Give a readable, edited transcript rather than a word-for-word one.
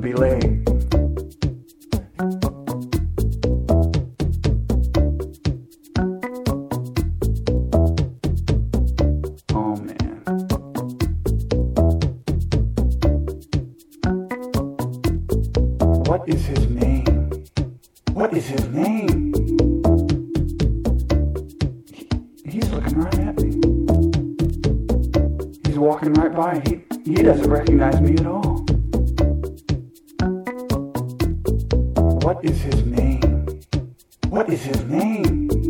be late. Oh man. What is his name? What is his name? He's looking right at me. He's walking right by. He doesn't recognize me at all. What is his name? What is his name?